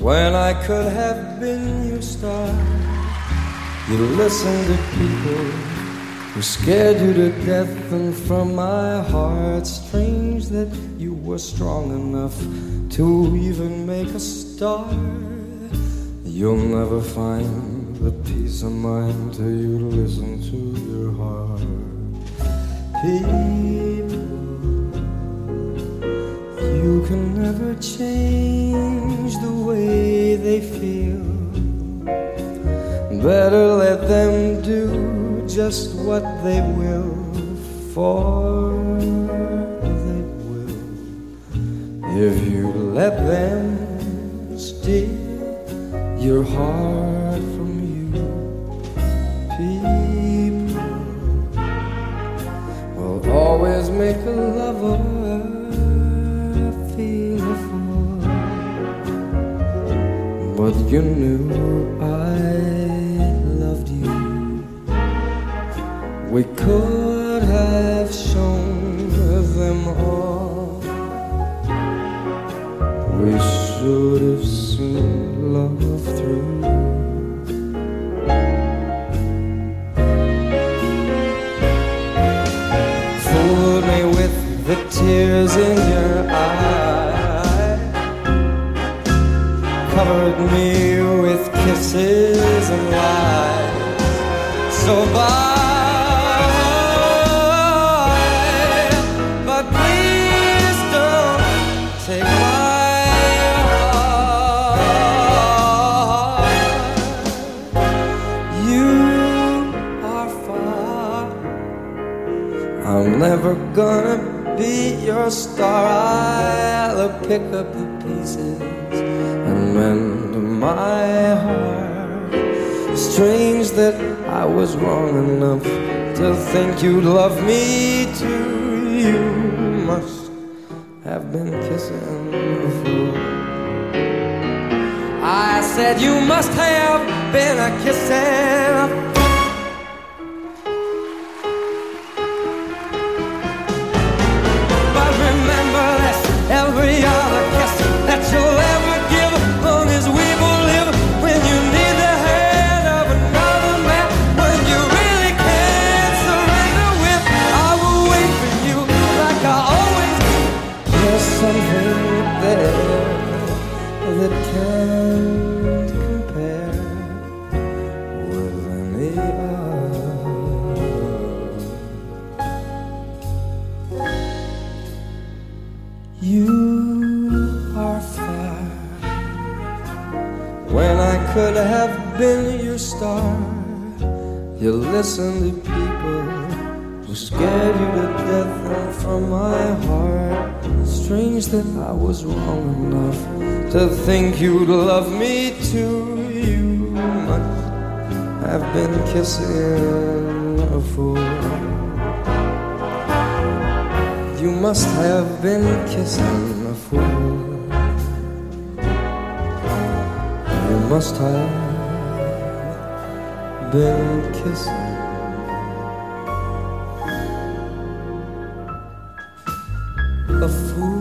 when I could have been your star. You listened to people who scared you to death, and from my heart, strange that you were strong enough to even make a start. You'll never find the peace of mind till you listen to your heart. People, you can never change the way they feel. Better let them do just what they will, for they will. If you let them steal your heart from you, people will always make a lover feel a fool. But you knew I loved you. We could have shown them all. We should have seen love through. Fooled me with the tears in your eye, covered me with kisses and lies. So bye, but please don't take my heart. You are far. I'm never gonna be your star. I'll pick up the pieces and mend my heart. Strange that I was wrong enough to think you'd love me too. You must have been kissing a fool. I said you must have been a kissing a fool. But remember this, every other kiss that you'll ever give, long as we will live. When you need the hand of another man, when you really can't surrender with, I will wait for you like I always do. There's something there that can't compare with any other. You are far, when I could have been your star. You listen to people who scared you to death, and from my heart, strange that I was wrong enough to think you'd love me too. You must have been kissing a fool. You must have been kissing a fool. You must have been kissing a fool.